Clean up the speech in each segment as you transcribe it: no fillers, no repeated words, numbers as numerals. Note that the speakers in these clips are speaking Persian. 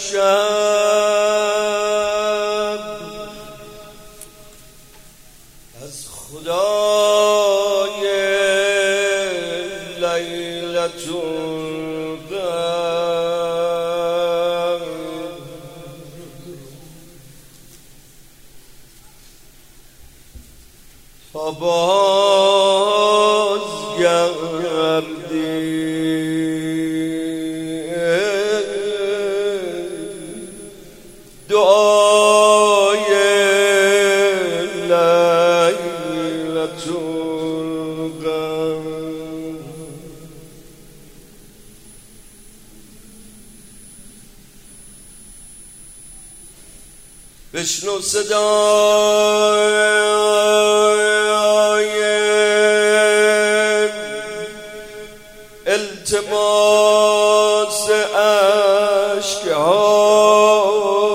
امشب از خدای لیلة القدر تا بازگردی دعای لیلة القدر بشنو صدای التماس اشک‌ها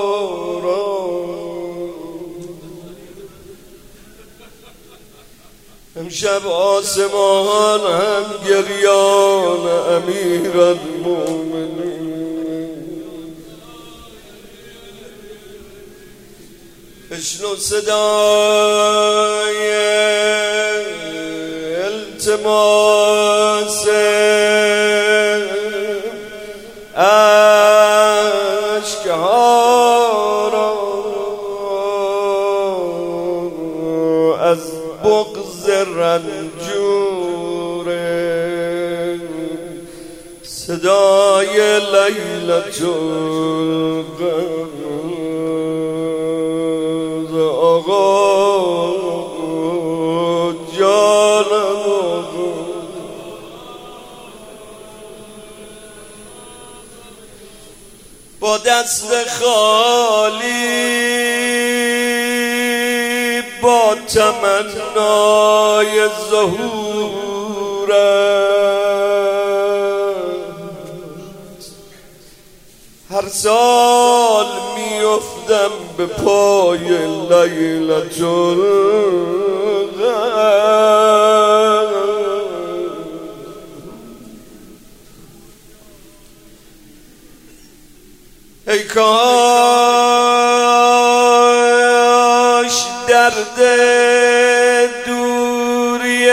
امشب آسمان هم گریان امیرالمومنین بشنو صدای التماس اشک‌ها را از بغض رنجور صدای لیلة القدر آقا جانم با دست خالی با تمنای ظهورت هر سال میافتم به پای لیلة القدر ای کاش درد دوری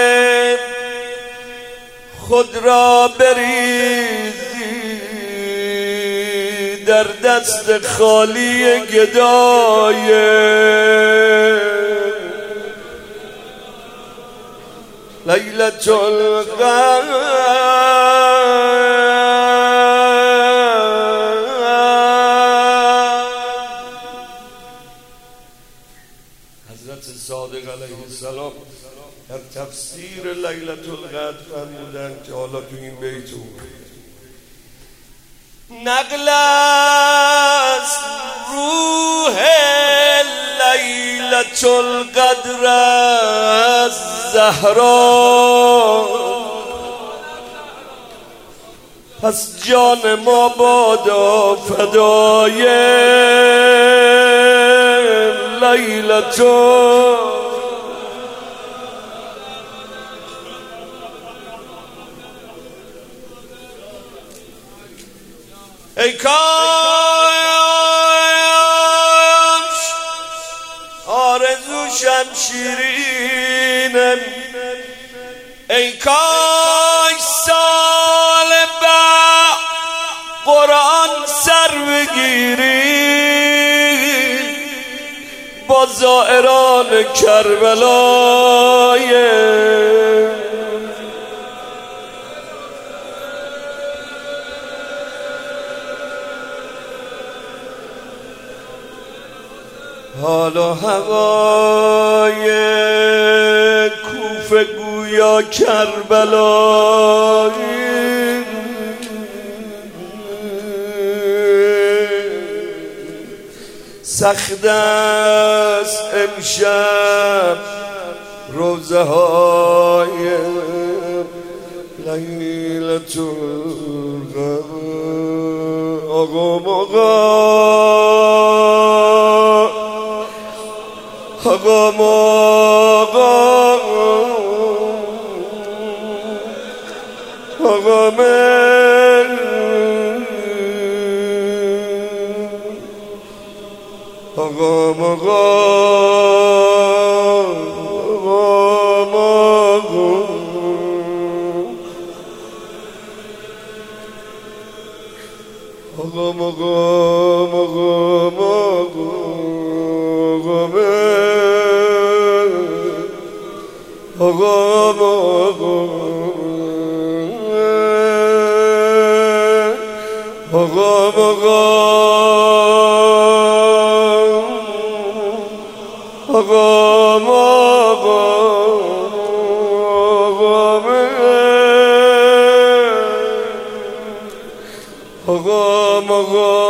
خود را بریزی در دست خالی گدای لیلة القدر حضرت صادق علیه السلام در تفسیر لیلة القدر فرمودند که حالا تو این بیت نقل است روح لیلة القدر از زهرا پس جان ما بادا فدای لیلة ای کاش آرزو شمشیرینم ای کاش سال بعد قرآن سر بگیری با زائران کربلای حالا هوای کوفه گویا کربلایی سخت است امشب روزه های لیلة القدر آقا آقا مقام آقا